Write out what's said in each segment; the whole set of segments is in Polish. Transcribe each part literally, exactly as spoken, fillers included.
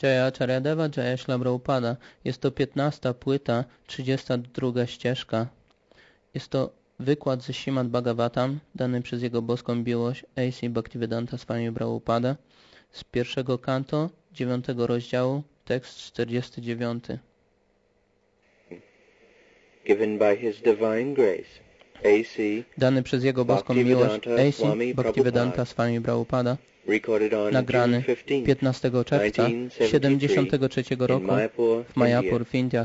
Jaya Acharyadeva, Jaya Śrīla Prabhupada. Jest to piętnasta płyta, trzydziesta druga ścieżka. Jest to wykład ze Śrimad Bhagavatam, dany przez Jego boską miłość A C Bhaktivedanta Swami Prabhupada z pierwszego kanto, dziewiątego rozdziału, tekst czterdziesty dziewiąty. Given by His divine grace, A C Dany przez Jego boską miłość A C Bhaktivedanta Swami Prabhupada, nagrany piętnastego czerwca siedemdziesiątego trzeciego roku w Mayapur w Indiach.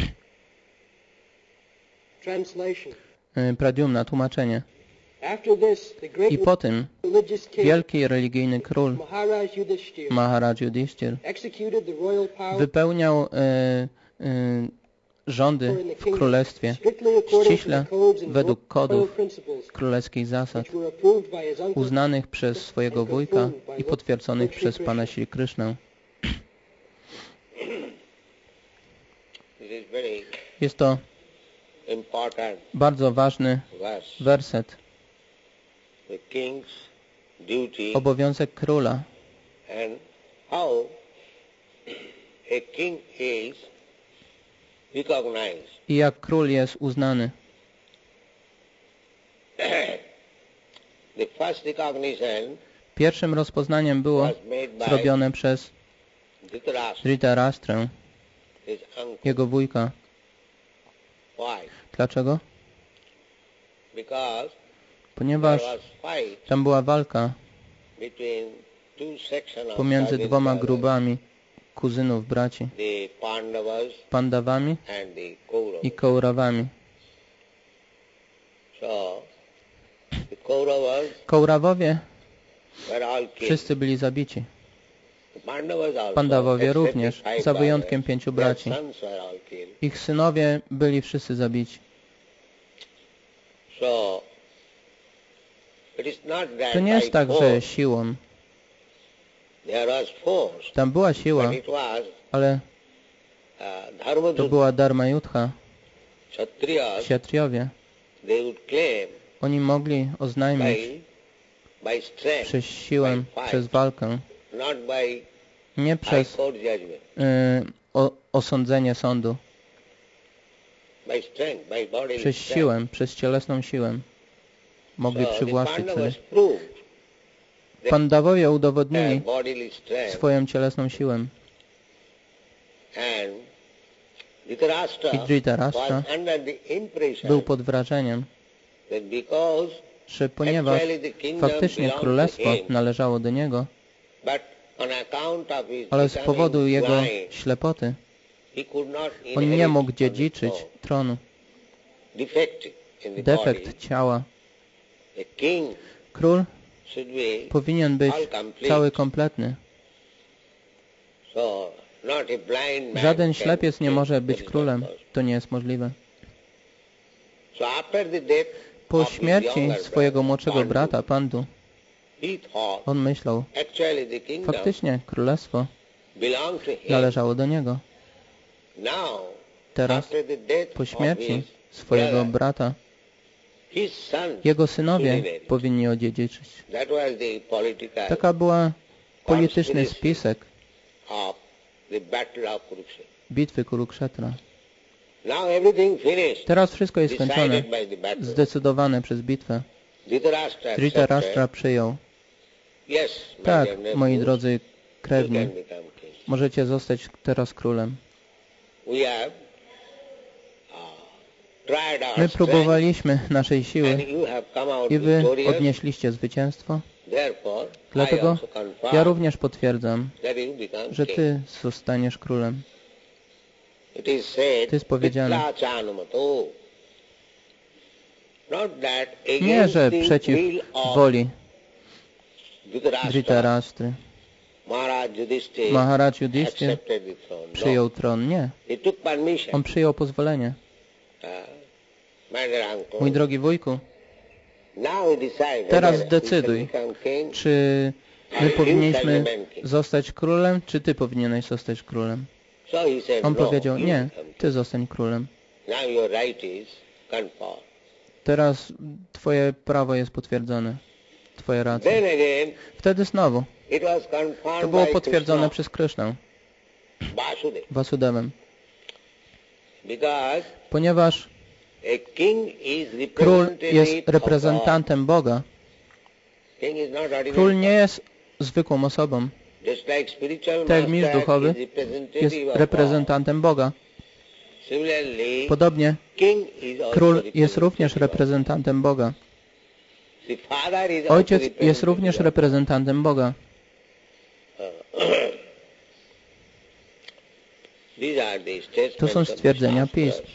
Pradyumna, tłumaczenie. I po tym wielki religijny król Maharaj Yudhishthir wypełniał e, e, rządy w królestwie ściśle według kodów królewskich zasad uznanych przez swojego wujka i potwierdzonych przez Pana Śri Krishnę. Jest to bardzo ważny werset. Obowiązek króla. I jak król jest uznany. Pierwszym rozpoznaniem było zrobione przez Dhritarashtrę, jego wujka. Dlaczego? Ponieważ tam była walka pomiędzy dwoma grupami kuzynów, braci, Pandawami i Kauravami. Kaurawowie wszyscy byli zabici. Pandawowie również, za wyjątkiem pięciu braci. Ich synowie byli wszyscy zabici. To nie jest tak, że siłą. Tam była siła, ale to była dharma yudha. Kshatriyowie. Oni mogli oznajmić przez siłę, przez walkę, nie przez y, o, osądzenie sądu, przez siłę, przez cielesną siłę mogli przywłaszczyć sobie. Pandawowie udowodnili swoją cielesną siłę. I Dhritarashtra był pod wrażeniem, że ponieważ faktycznie królestwo należało do niego, ale z powodu jego ślepoty on nie mógł dziedziczyć tronu. Defekt ciała. Król powinien być cały kompletny. Żaden ślepiec nie może być królem. To nie jest możliwe. Po śmierci swojego młodszego brata, Pandu, on myślał, faktycznie królestwo należało do niego. Teraz, po śmierci swojego brata, jego synowie powinni odziedziczyć. Taka była polityczny spisek bitwy Kurukshetra. Teraz wszystko jest skończone, zdecydowane przez bitwę. Dhritarashtra przyjął. Tak, moi drodzy krewni, możecie zostać teraz królem. My próbowaliśmy naszej siły i wy odnieśliście zwycięstwo. Dlatego ja również potwierdzam, że ty zostaniesz królem. To jest powiedziane. Nie, że przeciw woli Dhritarashtry. Maharaj Yudhishthir przyjął tron. Nie. On przyjął pozwolenie. Mój drogi wujku, teraz zdecyduj, czy my powinniśmy zostać królem, czy ty powinieneś zostać królem. On powiedział, nie, ty zostań królem. Teraz twoje prawo jest potwierdzone. Twoja racja. Wtedy znowu to było potwierdzone przez Krishnę. Vasudeva. Vasudevem. Because Ponieważ a king is król representative jest of God. reprezentantem Boga. King is not ordinary Król nie person. jest zwykłą osobą. Just like spiritual Tak jak mistrz master duchowy is representative jest of God. reprezentantem Boga. Similarly, Podobnie king is also król jest również representative of God. reprezentantem Boga. The father is also Ojciec jest representative również of God. reprezentantem Boga. These are the statements To są of the stwierdzenia Shastras. pism.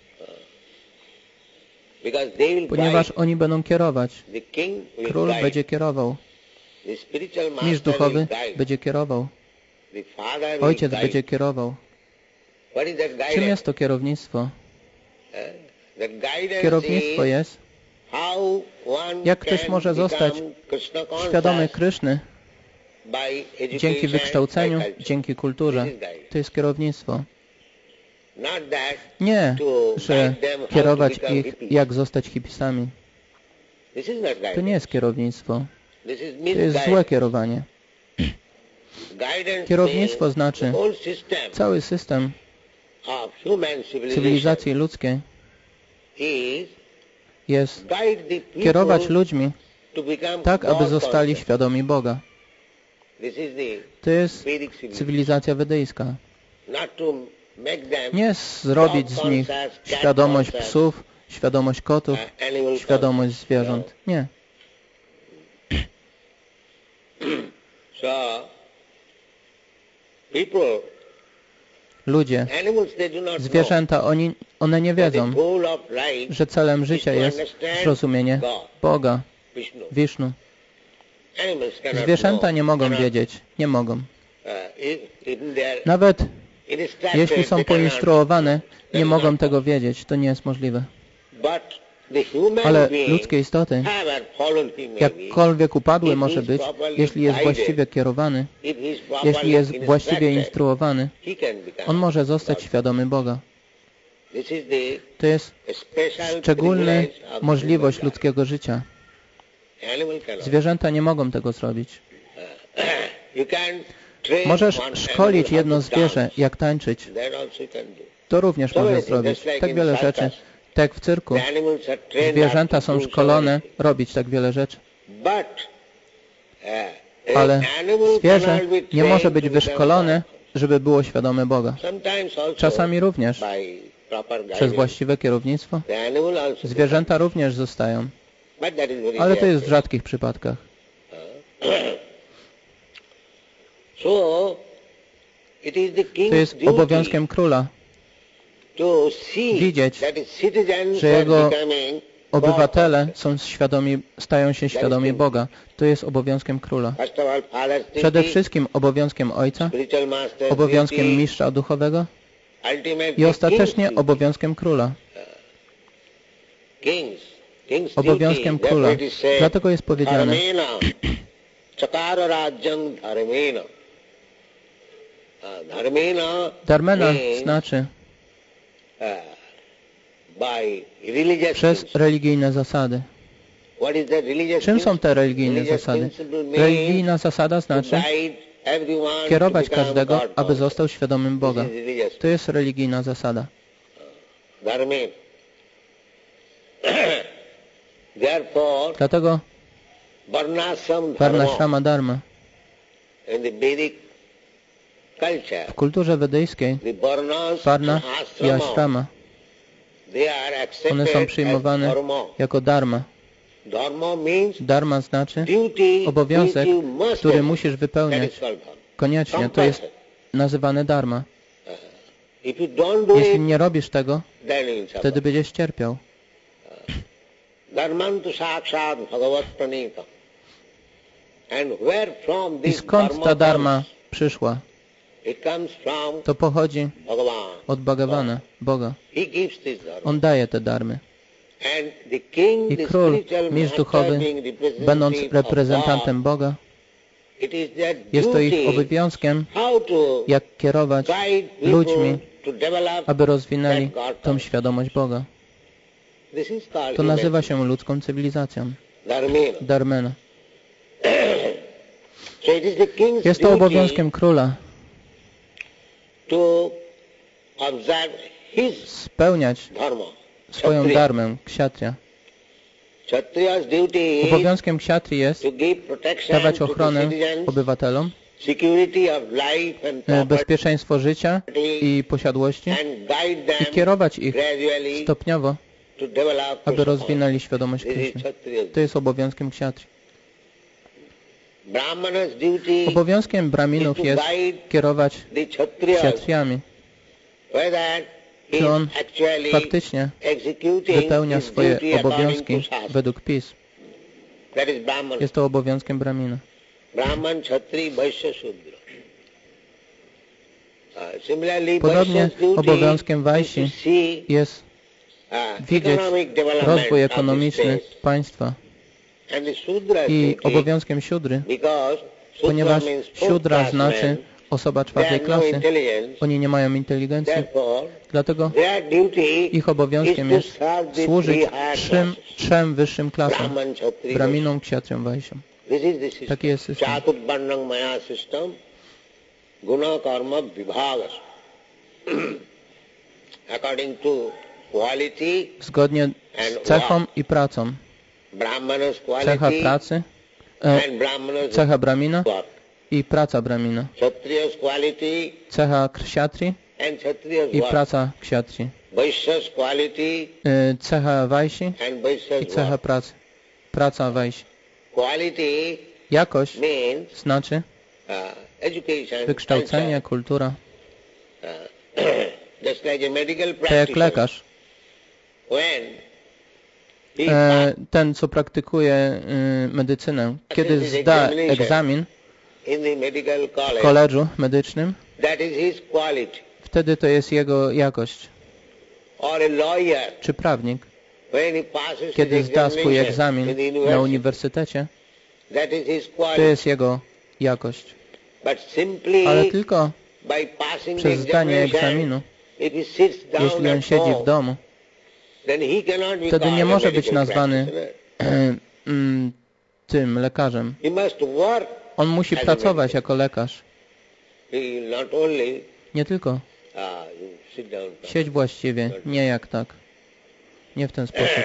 Because they will Ponieważ guide. oni będą kierować. The king will Król guide. będzie kierował. The spiritual Mistrz master duchowy will guide. będzie kierował. The father will Ojciec guide. będzie kierował. What is that guidance? Czym jest to kierownictwo? Eh? The guidance Kierownictwo is jest, how one jak ktoś can może zostać become Krishna conscious świadomy Kryszny by education, dzięki wykształceniu, by culture. dzięki kulturze. This is guidance. To jest kierownictwo. Not that Nie, to że guide them how to kierować become ich, hippies. jak zostać hipisami. This is not guidance. To nie jest kierownictwo. This is To jest misguidance. złe kierowanie. Guidance Kierownictwo means znaczy the whole system cały system of human civilization cywilizacji ludzkiej is jest guide the people kierować ludźmi to become tak, aby God zostali conscious. świadomi Boga. This is the To jest Vedic civilization. cywilizacja wedyjska. Not to make them Nie zrobić z nich świadomość psów, świadomość kotów, uh, animal świadomość zwierząt. Nie. conscious. So people, Ludzie, animals, they do not zwierzęta, oni, one nie know that the wiedzą, goal of life że celem is życia to jest understand zrozumienie God, Boga, Vishnu. Wisznu. Animals cannot Zwierzęta know, nie mogą cannot, wiedzieć. Nie mogą. uh, if, if they are Nawet instructed, jeśli są they cannot. poinstruowane, That nie is mogą not tego wiedzieć. To nie jest możliwe. But the human Ale being, ludzkie istoty, however fallen he may be, jakkolwiek upadły if może he is być, properly jeśli jest guided, właściwie kierowany, if he is properly jeśli jest właściwie instructed, instruowany, he can become on może zostać God. świadomy Boga. This is the To jest special szczególna privilege of możliwość human ludzkiego życia. life. Animal cannot. Zwierzęta nie mogą tego zrobić. You can train Możesz one szkolić animal jedno how to zwierzę, dance. jak tańczyć. That also you can do. To również So można many things, zrobić. just like Tak in wiele circus. rzeczy. Tak jak w cyrku. The animals are trained Zwierzęta up to są do so szkolone many things. robić tak wiele rzeczy. But uh, Ale an animal zwierzę cannot be nie trained może to być become wyszkolone, żeby było świadome Boga. God. Sometimes also Czasami również by proper przez guidance. właściwe kierownictwo. The animal also Zwierzęta również zostają, But that is very ale to rare jest w case. rzadkich przypadkach. So it is the To king's jest duty obowiązkiem króla to see widzieć, that his citizens że are jego becoming obywatele God. są świadomi, stają się świadomi Boga. To jest obowiązkiem króla. First of all, father's Przede duty, wszystkim obowiązkiem ojca, spiritual master's obowiązkiem duty, mistrza duchowego ultimately i ostatecznie king's duty. obowiązkiem króla. Kings, king's Obowiązkiem duty. króla. Therefore it is said, Dlatego jest powiedziane, dharmena, chakara rajyam dharmena. Uh, Dharmena Dharmena means, znaczy uh, by religious przez things. religijne zasady. What is that religious Czym są principle? te religijne Religious zasady? principle means Religijna zasada to znaczy guide everyone to kierować become każdego, God aby conscious. został świadomym Boga. This is religious. To jest religijna zasada. Dharmena. Therefore, Dlatego varnashram dharma Varnashrama Dharma. in the Vedic culture, W kulturze wedyjskiej the varnas Varna and i ashrama, Ashrama, they are accepted one są as przyjmowane dharma. jako dharma. Dharma means Dharma znaczy duty obowiązek, which you must który have. musisz That wypełniać is called dharma. koniecznie. To jest nazywane dharma. If you don't do Jeśli it, nie robisz tego, then you will suffer. wtedy będziesz cierpiał. Dharmantu sakshat bhagavat pranita. And where from I this skąd dharma ta dharma comes? przyszła? It comes from To pochodzi Bhagavan. od Bhagavana, Boga. He gives this dharma. On daje te dharmy. And the king, I the król, spiritual mistrz master, duchowy, being representative będąc of reprezentantem Boga, God, it is their jest to ich duty obowiązkiem, how to jak kierować guide people ludźmi, to develop aby rozwinęli that God tą consciousness. świadomość Boga. This is called To nazywa humanity. się ludzką cywilizacją. Dharmena. Dharmena. So it is the king's Jest to duty obowiązkiem króla, to observe his spełniać dharma. swoją Kshatriya. dharmę, kshatriya. Kshatriya's duty is Obowiązkiem ksiatry jest to give protection dawać to the ochronę citizens, obywatelom, security of life and e, property, bezpieczeństwo życia i posiadłości and guide i them kierować ich gradually stopniowo, to develop aby to rozwinęli świadomość This is Kryszny. Kshatriya's To jest obowiązkiem ksiatry. Brahmana's duty Obowiązkiem braminów is to jest guide kierować the Kshatriyas, ksiatriami, whether he czy on is actually faktycznie executing wypełnia his swoje duty according obowiązki to Shastra. według pism. That is Brahman. Jest to obowiązkiem bramina. Brahman, Kshatri, Vaishya, Shudra. Uh, similarly, Podobnie Vaishya's duty obowiązkiem is Wajsi to see jest uh, widzieć economic development rozwój of the ekonomiczny state. państwa And the Shudra i duty, obowiązkiem siódry, because Shudra ponieważ means fourth siódra class znaczy men, osoba they czwartej have no klasy. intelligence, Oni nie mają inteligencji, therefore dlatego their duty ich obowiązkiem is to jest serve the służyć three higher trzem, classes. trzem wyższym klasom, Brahman, Kshatri, braminom, kshatriom, wajsiom. This is the system. Taki jest system. Chaturvarnam maya system, guna karma vibhagas. According to quality, Zgodnie z cechą i pracą. Brahmana's Cecha quality pracy, e, and Brahmana's cecha bramina work. i praca bramina. Kshatriya's quality Cecha ksiatri and Kshatriya's i work. praca ksiatri. Vaishya's quality E, Cecha wajsi and i Vaishya's cecha work. pracy. Praca wajsi. Quality Jakość means znaczy uh, education, wykształcenie, kultura. culture. Uh, just like a medical Tak jak practitioner. lekarz. When he E, ten, co praktykuje e, medycynę, kiedy zda egzamin in the medical w college, koledżu medycznym, that is his quality. wtedy to jest jego jakość. Or a lawyer, Czy prawnik, when he passes kiedy his zda swój examination egzamin in the na university, uniwersytecie, that is his to quality. jest jego jakość. But simply Ale tylko by passing the przez zdanie examination, egzaminu, if he sits down jeśli on at siedzi w home, domu, then he cannot be wtedy called nie a może być medical nazwany practitioner. mm, tym lekarzem. He must work. On musi as a pracować medical. jako lekarz. He will not only Nie tylko uh, you sit down. siedź właściwie, nie jak tak. Nie w ten sposób.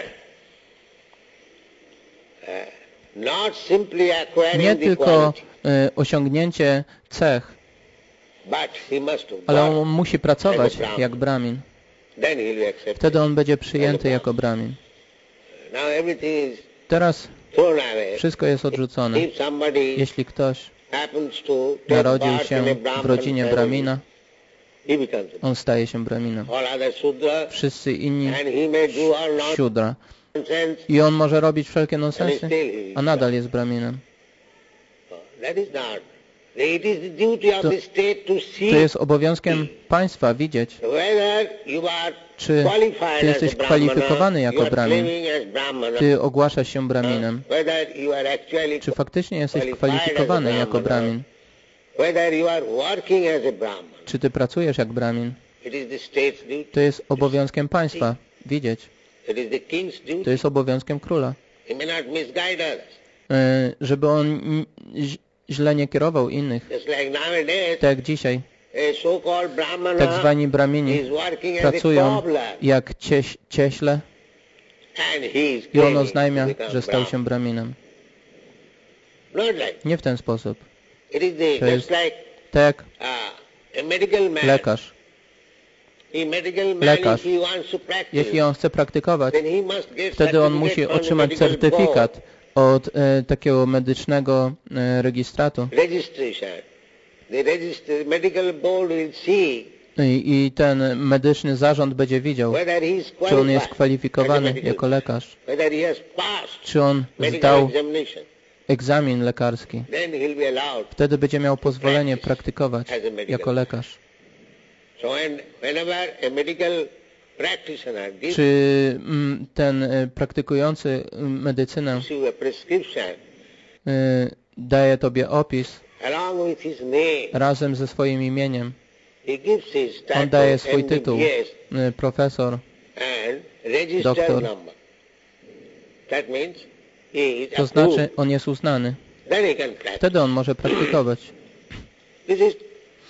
Not simply acquiring Nie the tylko quality, e, osiągnięcie cech, but he must ale work. on musi pracować as a Brahmin. jak bramin. Then he will be accepted. Wtedy on będzie przyjęty jako bramin. Now everything is Teraz thrown away. wszystko jest odrzucone. If somebody Jeśli ktoś happens to take narodził part in się a w Brahman rodzinie family, bramina, he becomes a on staje się braminem. all other Shudra, Wszyscy inni and he may do all siódra. nonsense, I on może robić wszelkie and nonsensy, still he is a nadal jest braminem. That is not. It is the duty of To- the state to To see jest obowiązkiem państwa widzieć, whether you are czy qualified ty as a jesteś Brahmana, kwalifikowany you jako are bramin, claiming as Brahmana, ty ogłaszasz się braminem, whether you are actually czy faktycznie jesteś qualified kwalifikowany as a jako Brahmana, bramin, whether you are working as a Brahman. czy ty pracujesz jak bramin. It is the state's duty. To jest obowiązkiem państwa widzieć. It is the king's duty. To jest obowiązkiem króla. He may not misguide others. E, żeby on n- ź- źle nie kierował innych. Just like nowadays, Tak jak dzisiaj a so-called Brahmana tak zwani bramini is working as a pracują cobbler, jak cieś, cieśle and he is i on claiming oznajmia, to become że stał Brahman. się braminem. Not like. Nie w ten sposób. It is the, To just jest like tak jak uh, a medical man. lekarz. A medical man, Lekarz. if he wants to practice, Jeśli on chce praktykować, then he must get wtedy on musi certificate from the otrzymać medical certyfikat od e, takiego medycznego e, rejestratu. board. Registration. The register, medical board will see I, I ten medyczny zarząd będzie widział, whether he is czy on jest qualified as a kwalifikowany medical jako lekarz, whether he has passed czy on medical zdał examination. egzamin lekarski. Then he'll be allowed. Wtedy będzie miał pozwolenie praktykować jako lekarz. So when, whenever a medical practitioner gives Czy mm, ten e, praktykujący mm, medycynę you a prescription e, daje tobie opis along with his name, razem ze swoim imieniem, he gives his on title daje swój tytuł, M B B S e, profesor, and register Doktor. number. That means he is to approved. znaczy on jest uznany. Then he can practice. Wtedy on może praktykować. This is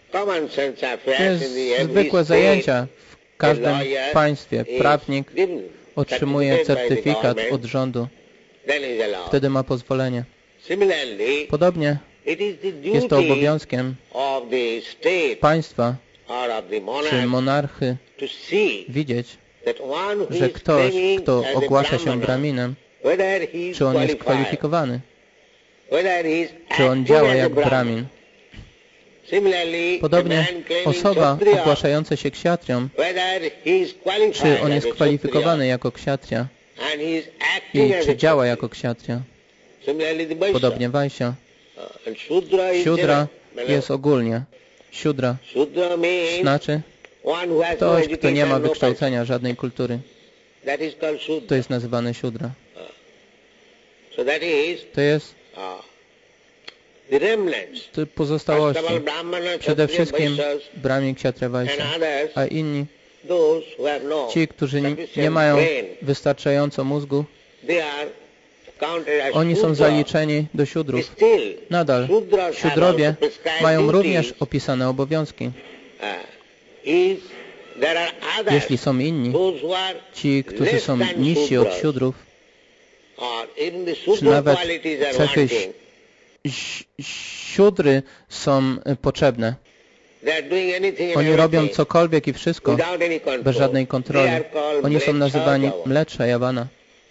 common sense To affairs jest in the every zwykłe state. zajęcia w każdym lawyer państwie. is Prawnik given otrzymuje certificate by the certyfikat government, od rządu. then is allowed. Wtedy ma pozwolenie. Similarly, Podobnie it is the jest to duty obowiązkiem of the state państwa or of the czy monarch monarchy to see widzieć, that one who że is ktoś, claiming kto as a ogłasza się Brahmana, braminem, whether he is czy on jest qualified, kwalifikowany, whether he is czy on acting działa as a jak Brahmin. bramin. Similarly, a Podobnie man claiming osoba Kshatriya, ogłaszająca się kshatrią, whether he is qualified czy on as jest a kwalifikowany Kshatriya, jako kshatria and he is acting i as czy a działa Kshatriya. jako kshatria. Similarly, the Vaishya. Podobnie Vaishya. Uh, and Shudra is Siudra general. jest ogólnie. Siudra Shudra means znaczy one who has no ktoś, kto nie ma education, no wykształcenia, żadnej kultury. culture. That is called Shudra. To jest nazywane siudra. So that is To jest uh, the remnants. to First pozostałości. of all, Brahmana, Przede Kshatriya, wszystkim Vaishyas, brahmin, kshatriya, and Vaishya, others, a inni, those who have no ci, którzy nie, sufficient nie mają brain, wystarczająco mózgu, they are counted as oni są Shudra. zaliczeni do siódrów. Still, Nadal Shudras have siódrowie also prescribed mają duties. również opisane obowiązki. Uh, if there are others, Jeśli są inni, those who are ci, którzy less są than niżsi od Shudras, siódrów, or even the czy super nawet qualities are cechy wanting, ś- siódry są y, potrzebne. they are doing anything and Oni robią everything cokolwiek i wszystko without any control. bez żadnej kontroli. They are called Oni są nazywani Mleccha mlecza Jawana.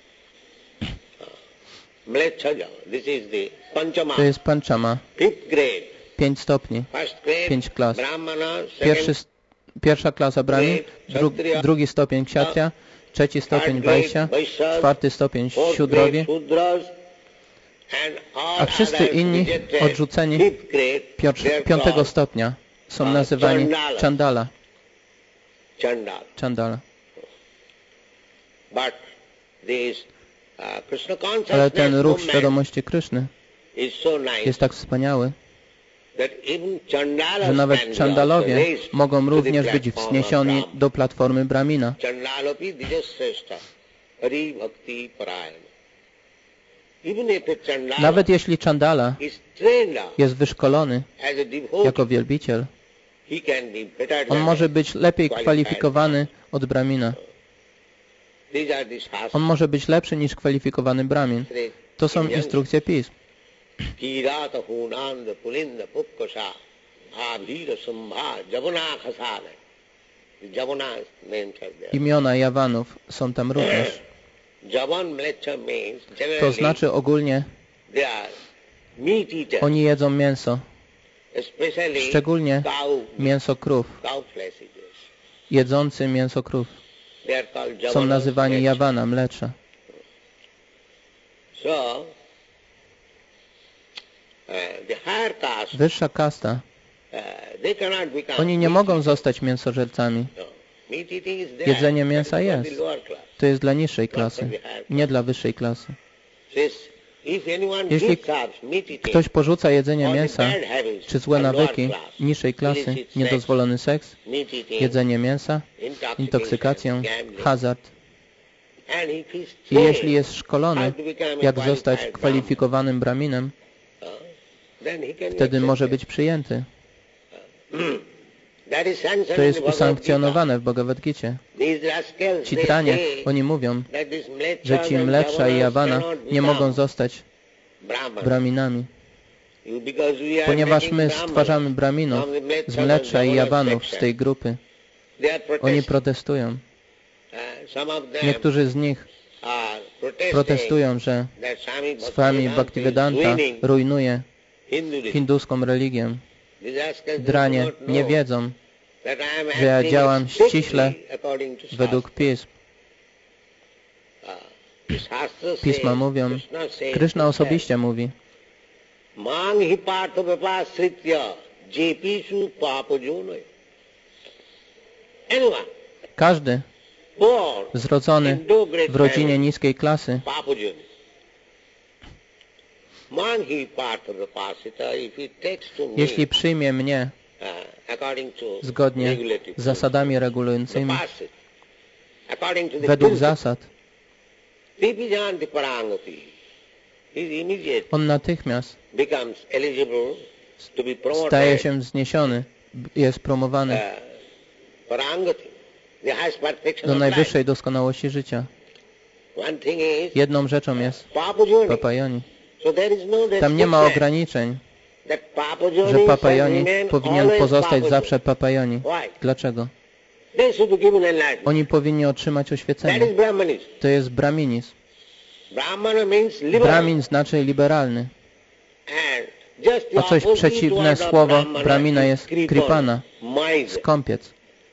Mleccha Java. This is the Panchama, To jest panchama, fifth grade. pięć stopni. First grade, Pięć klas. Brahmana, second, Pierwszy, s- pierwsza klasa brahmin, dru, drugi stopień kshatriya, trzeci stopień third grade, Vaishya, Vaishyas, czwarty stopień fourth siódrowie, grade, Shudras, and all a wszyscy others inni rejected odrzuceni fifth grade, piotr, they are piątego called stopnia są uh, nazywani Chandalas. chandala. Chandala. Chandala. But this uh, Krishna Ale ten consciousness ruch movement świadomości Kryszny is so nice jest tak wspaniały, that even Chandalas że nawet can be chandalowie also raised mogą to the również być platform of wzniesioni Brahma. do platformy Brahmina. Chandalopi Dijasreshta Hari Bhakti Parayana. Even if a Chandala Nawet jeśli chandala is trained up jest wyszkolony as a devotee, jako wielbiciel, he can be better on than może być lepiej kwalifikowany od Brahmina. These are the shastras. On może być lepszy niż kwalifikowany Brahmin. To są instrukcje pism. Kirata Hunanda Pulinda Pukkasha Abhira Sambha Javana Khasana. The Javana names are there. Imiona Jawanów są tam również. Javan Mleccha means To generally znaczy ogólnie they are meat eaters, oni jedzą mięso, especially szczególnie cow, mięso krów, cow flesh eaters. jedzący mięso krów. They are called Javana. Są nazywani Jawana, mlecza. So, uh, the higher caste, Wyższa kasta, uh, they cannot become oni nie meat mogą eaters. zostać mięsożercami. No. Meat eating is there. Jedzenie That mięsa is for jest. the lower class. To jest dla niższej klasy, nie dla wyższej klasy. Says, if anyone Jeśli gives up meat eating, ktoś porzuca jedzenie or the mięsa bad habits czy złe of lower nawyki class, niższej klasy, illicit sex, niedozwolony seks, meat eating, jedzenie mięsa, intoxication, intoksykację, gambling, hazard, and if he's i trained jeśli jest szkolony, how to become a jak zostać qualified kwalifikowanym Brahminem, Brahmin, uh, then he can be wtedy może accepted. być przyjęty. That is sanctioned To jest in the Bhagavad usankcjonowane w Bhagavad Gita. Gita. These rascals, Ci they dranie, say oni mówią, that these mlechas że ci and mlecza i javanas Jawana cannot nie mogą become zostać Brahmans. Braminami, You- because we are ponieważ making my Brahmanas stwarzamy Braminów from the mlechas z and mlecza i javanas Jawanów z section. tej grupy. They are Oni protesting. protestują. Uh, some of them Niektórzy z nich are protesting protestują, że that Swami Swami Bhaktivedanta Bhaktivedanta is ruining rujnuje Hinduism. hinduską religię. These rascals do Dranie not know nie wiedzą, that I am że ja acting działam strictly ściśle according to według Shastra. pism. Uh, the Shastra Pisma says, mówią, Krishna says Kryszna himself, osobiście mówi, Mang hi partha vipasritya jepishu papajonoy. Anyone każdy born zrodzony in low grade w rodzinie family, niskiej klasy, papajonoy. Mang hi partha vipasritya, if he takes to me jeśli przyjmie mnie uh, according to zgodnie regulative z zasadami regulującymi, vipasrit, according to the według principle, zasad, Dipijanti parangati, he immediately on natychmiast becomes eligible to be promoted staje się wzniesiony jest promowany uh, parangati, the highest perfection do of najwyższej life. doskonałości życia. One thing is Jedną rzeczą jest Papa Joni. Papajoni. So there is no Tam nie ma restriction ograniczeń, that Papa Joni że shall Papajoni remain powinien always pozostać Papa zawsze Joni. Papajoni. Why? Dlaczego? They should be given enlightenment. Oni powinni otrzymać That oświecenie. is Brahmanism. To jest braminizm. Brahmana means liberal. Bramin znaczy liberalny, And just the a coś opposite przeciwne word of słowo Brahmana Bramina is jest kripana, kripana, miser. skąpiec.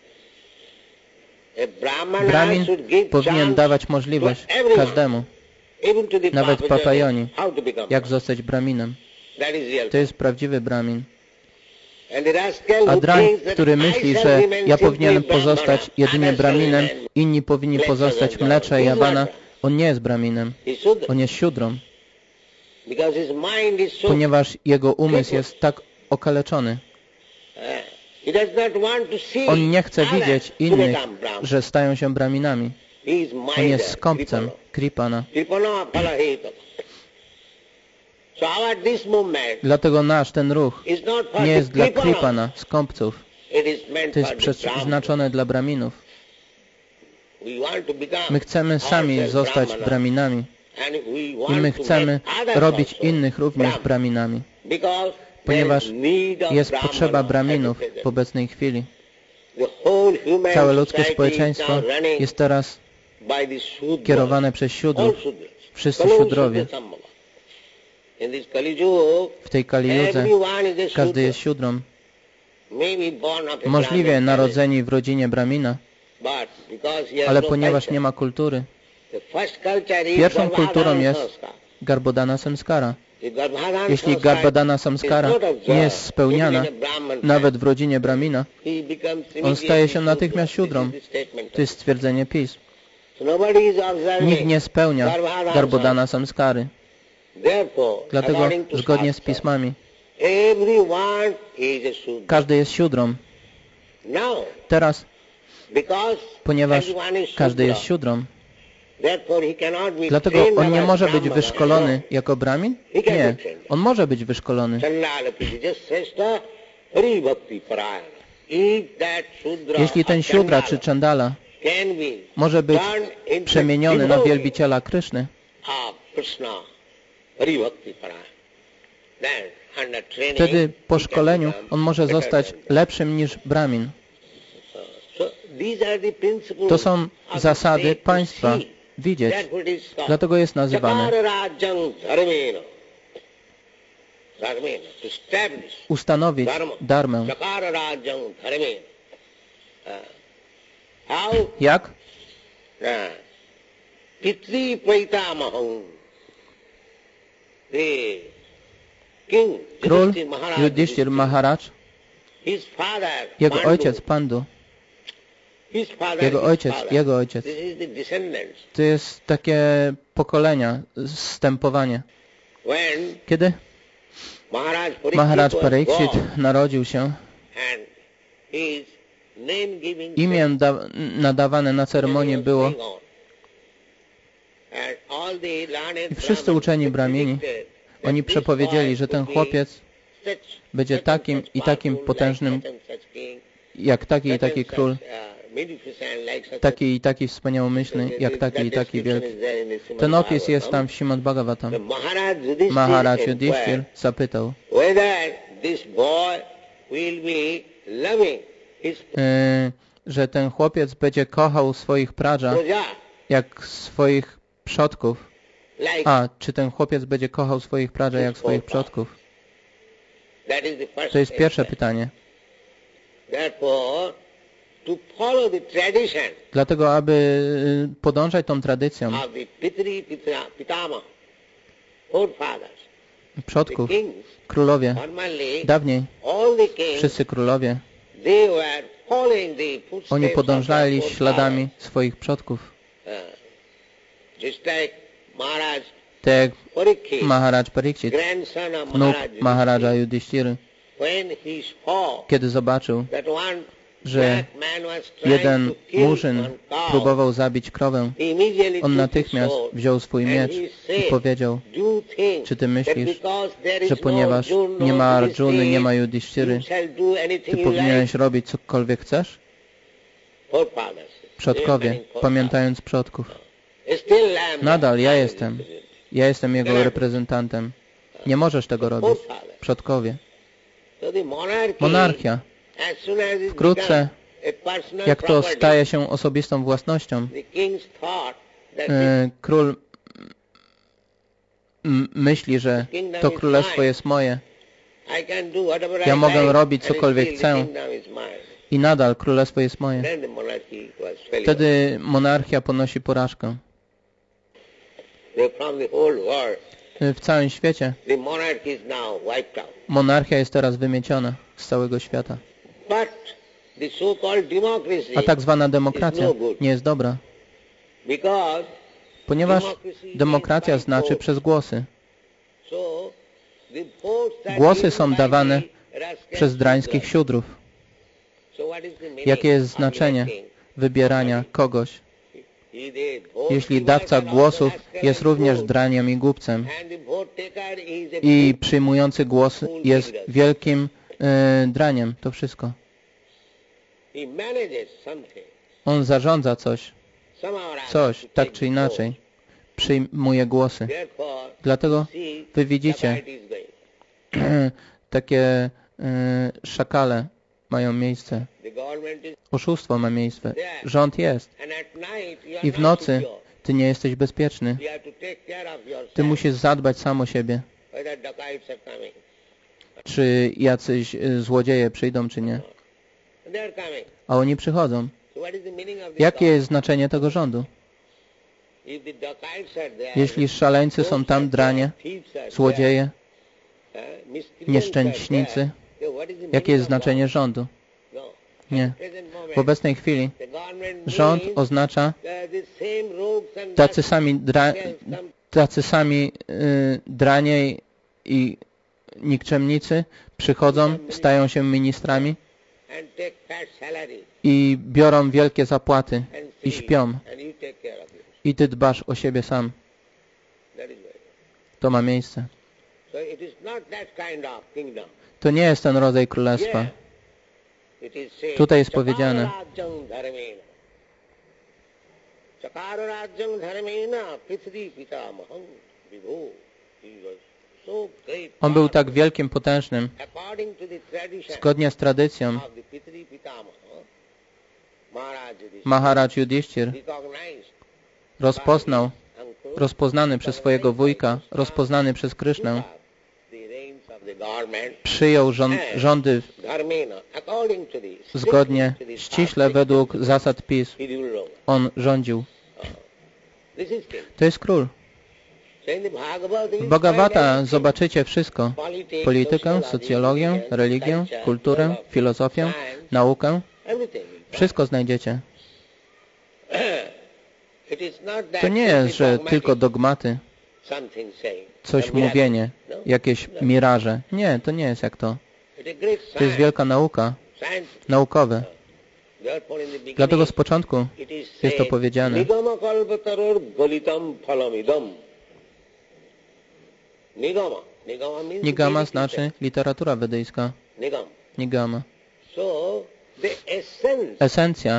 A Brahmana Bramin should give powinien chance dawać możliwość to everyone, każdemu, even to the nawet Papajoni, Papajoni, how to become jak zostać braminem. That is real. To jest prawdziwy bramin. And the rascal A who drań, thinks that który I myśli, shall że remain ja simply powinienem Brahmana, pozostać jedynie others shall braminem, remain inni powinni mleczem pozostać Jawana. mlecza i He's Jawana, not. on nie jest braminem, He should, on jest siódrą, because his mind is so ponieważ jego umysł jest tak okaleczony. uh, he does not want to see On nie chce others widzieć to innych, become Brahmana. że stają się braminami. He is On miser, jest skąpcem, kripana. Kripana phalaheta. So our this movement Dlatego nasz ten ruch is not for nie the jest dla kripana. kripana, skąpców. It is meant To jest for the Brahmana. przeznaczone dla braminów. We want to become My chcemy sami ourselves zostać Brahmana. braminami And we i want my to chcemy make others robić also innych również Brahmana. braminami, Because ponieważ there is need of jest Brahmana potrzeba at braminów the present. w obecnej chwili. The whole human Całe ludzkie society is społeczeństwo now running jest teraz by the Shudra. kierowane przez All siódrów, Shudras. wszyscy Kalu siódrowie. Shudra Sambhava. In this Kali Yuga, W tej Kali-judze everyone is a każdy Shudra. jest siódrą, Maybe born of a możliwie Brahmin narodzeni w rodzinie bramina, family, but because he has ale no ponieważ culture. nie ma kultury, The first culture is pierwszą Garbhadana kulturą jest Sanskar. Garbhodana Samskara. The Garbhadana Jeśli Sanskar Garbhodana is Samskara not observed, nie jest spełniana, even in a Brahman nawet w rodzinie bramina, family, he becomes on staje się immediately natychmiast Shudra. siódrą. This is the statement. To jest stwierdzenie pism. So nobody is observing. Nikt nie spełnia Garbhodana Garbhodana Samskary. Therefore, Dlatego according to zgodnie z Shastra, pismami everyone is a Shudra. każdy jest siódrą. Now, Teraz, because ponieważ everyone is każdy Shudra, jest siódrą, therefore he cannot be dlatego trained on nie as może być Brahmana. wyszkolony jako bramin? Nie, on może być wyszkolony. Chandala Pidija Sreshta Hari Bhakti Parayana. If that Shudra Jeśli ten or siódra Chandala czy czandala can be może być turned into przemieniony na devotee wielbiciela Kryszny, of Krishna, Hari Bhakti Parayana, then under training wtedy he po can szkoleniu become on może better zostać than that. lepszym niż bramin. So these are the principles To są of the zasady state to państwa see. widzieć. That's what is called. Dlatego jest nazywane Chakara rajang dharmena. Dharmena, to establish ustanowić darmę. Chakara rajang dharmena. Uh, how? Jak? Uh, Pitri Paitamaham. The king, Król Yudhishthira Maharaj, Yudhishthir Maharaj, his father, jego Pandu, ojciec Pandu, his father, jego his ojciec, father. jego ojciec. This is the descendants. To jest takie pokolenia, zstępowanie. When Kiedy Maharaj Parikshit, Maharaj was Parikshit born, narodził się, and his name giving imię da- nadawane na ceremonię było i wszyscy uczeni bramini, oni przepowiedzieli, że ten chłopiec będzie takim i takim potężnym, jak taki i taki król, taki i taki wspaniałomyślny, jak taki i taki wielki. Ten opis jest tam w Śrimad Bhagavatam. Maharaj Yudhishthir zapytał, whether this boy will be loving his yy, że ten chłopiec będzie kochał swoich praża praja, jak swoich przodków. like A, czy ten chłopiec będzie kochał swoich praża jak swoich przodków? that is the first To jest pierwsze step. pytanie. Therefore, to follow the tradition Dlatego, aby y, podążać tą tradycją of the Pitri Pitra, Pitama, forefathers, the przodków, kings, królowie, formerly, dawniej all the kings, wszyscy królowie, they were following the footsteps oni of podążali their śladami swoich przodków. forefathers. Uh, just like Maharaj Tak jak Parikshit, Maharaj Parikshit, grandson of wnuk Maharaj Maharaja Yudhishthira, Yudhishtiry, when he saw kiedy zobaczył, that one że jeden murzyn próbował zabić krowę. On natychmiast wziął swój miecz i powiedział, czy ty myślisz, że ponieważ nie ma Arjuny, nie ma Yudhishtiry, ty powinieneś robić cokolwiek chcesz? Przodkowie, pamiętając przodków. Nadal ja jestem. Ja jestem jego reprezentantem. Nie możesz tego robić. Przodkowie. Monarchia. Wkrótce, jak to staje się osobistą własnością, król myśli, że to królestwo jest moje. Ja mogę robić cokolwiek chcę i nadal królestwo jest moje. Wtedy monarchia ponosi porażkę. W całym świecie monarchia jest teraz wymieciona z całego świata. A tak zwana demokracja nie jest dobra, ponieważ demokracja znaczy przez głosy. Głosy są dawane przez drańskich siódrów. Jakie jest znaczenie wybierania kogoś, jeśli dawca głosów jest również draniem i głupcem i przyjmujący głos jest wielkim e, draniem? To wszystko. On zarządza coś, coś, tak czy inaczej, przyjmuje głosy. Dlatego wy widzicie, takie e, szakale mają miejsce. Oszustwo ma miejsce. Rząd jest. I w nocy ty nie jesteś bezpieczny. Ty musisz zadbać sam o siebie. Czy jacyś złodzieje przyjdą, czy nie. A oni przychodzą. Jakie jest znaczenie tego rządu? Jeśli szaleńcy są tam, dranie, złodzieje, nieszczęśnicy, jakie jest znaczenie rządu? Nie. W obecnej chwili rząd oznacza tacy sami, dra, tacy sami y, dranie i nikczemnicy przychodzą, stają się ministrami i biorą wielkie zapłaty i śpią. I ty dbasz o siebie sam. To ma miejsce. To nie jest ten rodzaj królestwa. Tutaj jest powiedziane, on był tak wielkim, potężnym. Zgodnie z tradycją, Maharaj Yudhishthir rozpoznał, rozpoznany przez swojego wujka, rozpoznany przez Krysznę, przyjął rząd, rządy zgodnie, ściśle według zasad P I S. On rządził. To jest król. W Bhagavata zobaczycie wszystko. Politykę, socjologię, religię, kulturę, filozofię, naukę. Wszystko znajdziecie. To nie jest, że tylko dogmaty, coś mówienie, jakieś miraże. Nie, to nie jest jak to. To jest wielka nauka, naukowe. Dlatego z początku jest to powiedziane. Nigama znaczy literatura wedyjska. Nigama. Esencja,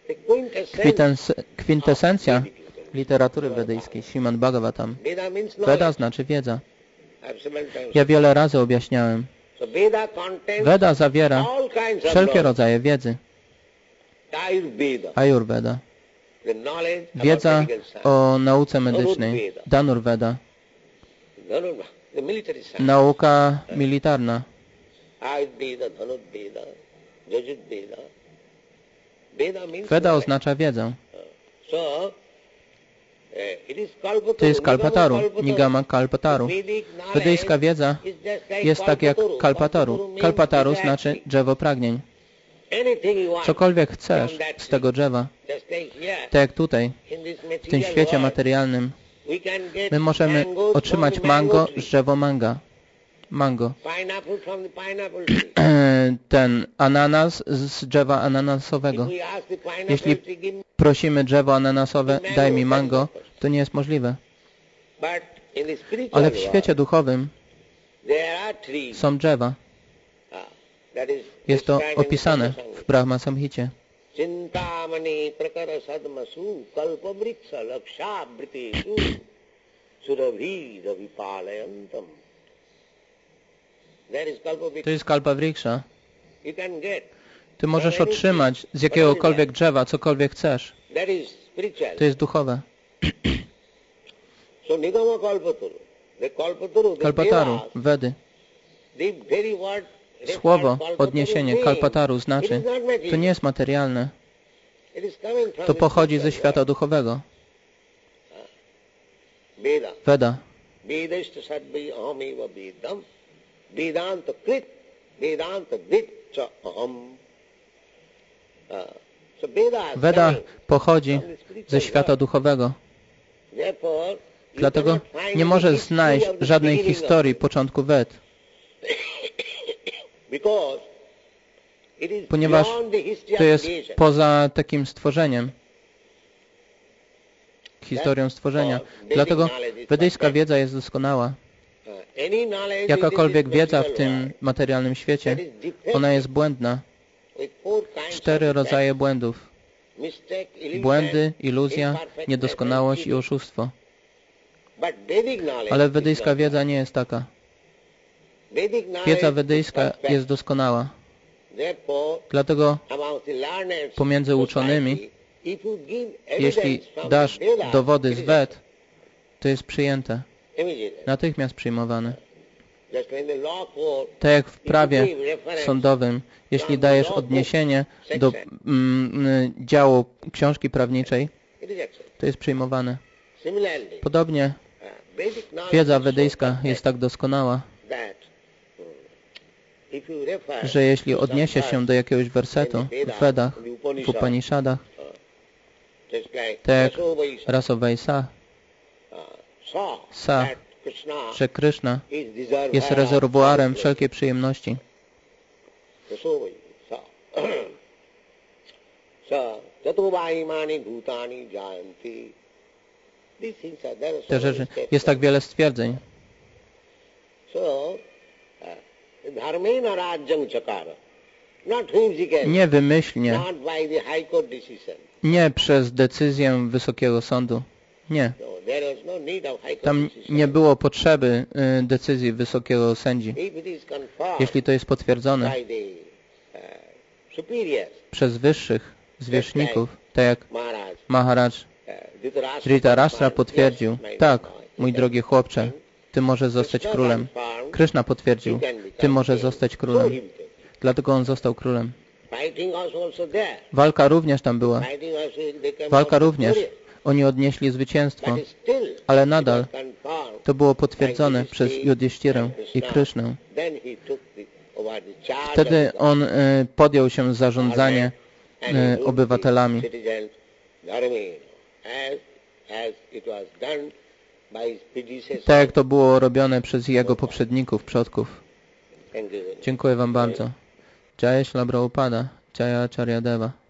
kwintesencja literatury wedyjskiej, Śrimad Bhagavatam. Veda znaczy wiedza. Ja wiele razy objaśniałem. Veda zawiera wszelkie rodzaje wiedzy. Ayurveda. Wiedza o nauce medycznej. Dhanurveda. Nauka militarna. Veda oznacza wiedzę. To jest Kalpataru, Nigama Kalpataru. Wedyjska wiedza jest tak jak Kalpataru. Kalpataru znaczy drzewo pragnień. Cokolwiek chcesz z tego drzewa, tak jak tutaj, w tym świecie materialnym, my możemy otrzymać mango z drzewa manga. mango. Pineapple from the pineapple tree. Ten ananas z drzewa ananasowego. If we ask the pineapple Jeśli tree, give me prosimy drzewo ananasowe, daj mi mango, to nie jest możliwe. But in the spiritual Ale w świecie world, duchowym there are trees. są drzewa. Ah, that is Jest to described in the opisane Samhita. w Brahma Samhicie. Chintamani prakara sadmasu kalpavriksa lakshabritesu surabhida vipalayantam. There is To kalpavriksa. jest kalpavriksha. You can get. Ty możesz otrzymać z jakiegokolwiek drzewa cokolwiek chcesz. That is spiritual. To jest duchowe. So Nigama Kalpataru. The Kalpataru, the Kalpataru, Vedas, Wedy. the very word Słowo, odniesienie kalpataru znaczy, to nie jest materialne. To pochodzi ze świata duchowego. Veda. Vedashta sadvai ahamiva vedam. Vedanta krit. Vedanta vit cha aham. So Vedas Veda coming pochodzi from the spiritual ze świata world. duchowego. Therefore, you Dlatego cannot find nie any możesz history znaleźć of the żadnej beginning of historii it. początku Ved, Because it is ponieważ beyond the history to of jest creation. poza takim stworzeniem, historią stworzenia. Dlatego wedyjska wiedza jest doskonała. Uh, any knowledge in Jakakolwiek this wiedza w physical tym world, materialnym świecie, that is defective ona jest błędna. with four kinds Cztery of rodzaje błędów. mistake, illusion, Błędy, iluzja, imperfectness, niedoskonałość and i oszustwo. But Vedic knowledge Ale is wedyjska not wiedza that. nie jest taka. Vedic knowledge Wiedza is wedyjska perfect. jest doskonała. Therefore, Dlatego among the learned pomiędzy uczonymi, society, if you give jeśli evidence from dasz the Vedas, dowody it z is Ved, to jest przyjęte, immediate. natychmiast przyjmowane. Just when the law court, Tak jak w if you prawie give reference sądowym, jeśli dajesz odniesienie do mm, działu książki prawniczej, it is accepted. to jest przyjmowane. Similarly, Podobnie uh, Vedic knowledge wiedza is so wedyjska perfect jest tak doskonała, that, hmm, if you refer że jeśli to some odniesie się do jakiegoś wersetu w Vedach, w Upanishadach, just like tak Rasovaisa, Rasovaisa, uh, saw Sa, that Krishna że Krishna is deserved jest by rezerwuarem all wszelkiej przyjemności. Rasovaisa. Sa, tatuvahimani bhutani jayanti. These things are there. Te rzeczy, jest tak wiele stwierdzeń. So, uh, dharmena rajyam chakara. Not whimsically, Nie wymyślnie, not by the high court decision. nie przez decyzję Wysokiego Sądu. Nie. No, there was no need of high court Tam decision. nie było potrzeby y, decyzji Wysokiego Sędzi. If it is confirmed Jeśli to jest potwierdzone by the uh, superiors, przez wyższych zwierzchników, tak jak Maharaj, Maharaj uh, Dhritarashtra Dhritarashtra confirmed, potwierdził, yes, my tak, boy, you mój can drogi be chłopcze, king. ty możesz zostać Krishna królem. confirmed, Kryszna potwierdził, you can become ty możesz king. zostać So królem. he became. Dlatego on został królem. Fighting was also there. Walka również tam była. Fighting also, they came Walka out również. victorious. Oni odnieśli zwycięstwo. But still, Ale it nadal was confirmed to było by potwierdzone przez Yudhishthira Judhishthirę and i Krishna. Krysznę. Then he took the, over the charge Wtedy of the on y, podjął się zarządzanie and he y, ruled obywatelami. the citizens, dharmi, as, as it was done by his predecessors. Tak jak to było robione przez jego poprzedników, przodków. Thank you. Dziękuję wam bardzo. Jaya Śrīla Prabhupada, Jaya Acharya Deva.